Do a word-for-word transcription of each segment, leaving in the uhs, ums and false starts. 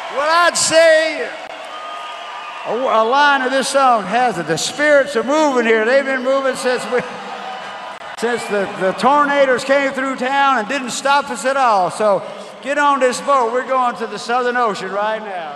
Well, I'd say a, a line of this song has it. The spirits are moving here. They've been moving since we, since the, the tornadoes came through town and didn't stop us at all. So get on this boat. We're going to the Southern Ocean right now.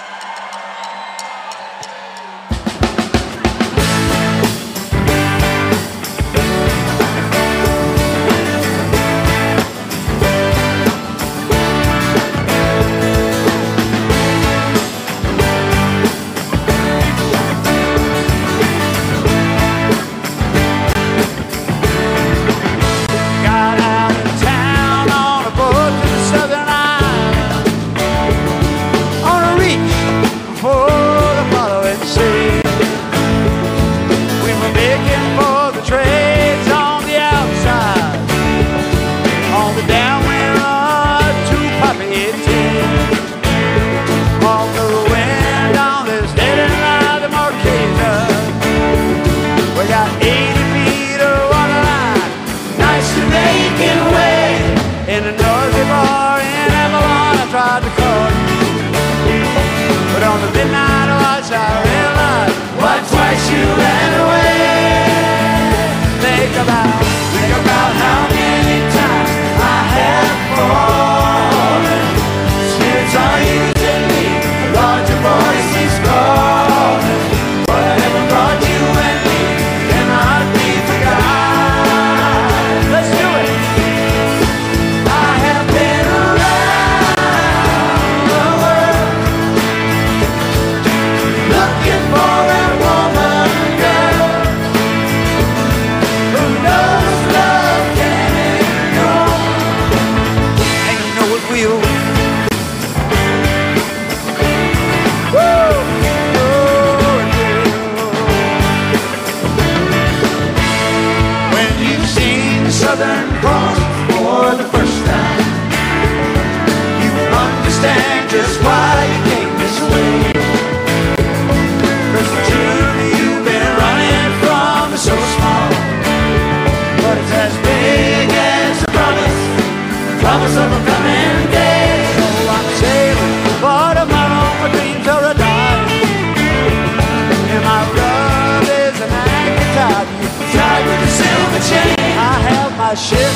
My ship,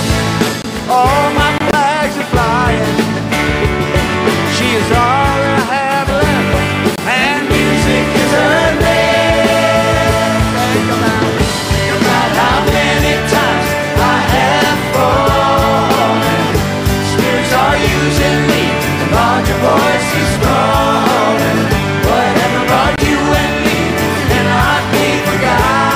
all my flags are flying. She is all that I have left, and music is her name. Think about, think about how many times I have fallen. Spirits are using me, the larger voice is calling. Whatever brought you and me cannot be forgotten.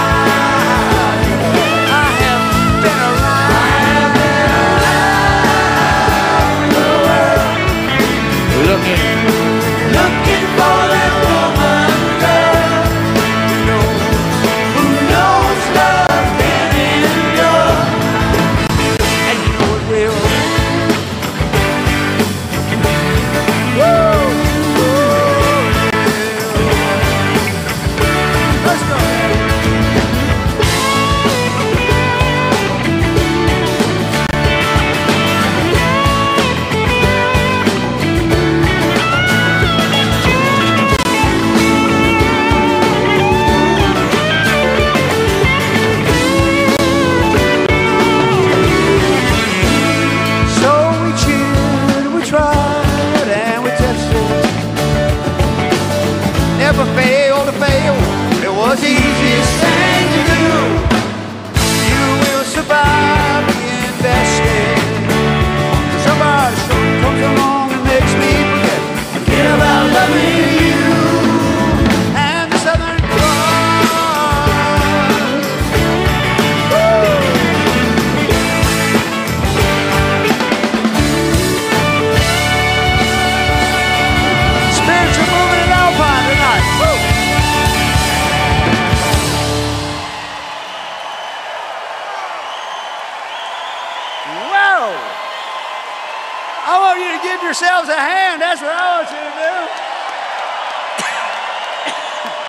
Yourselves a hand. That's what I want you to do.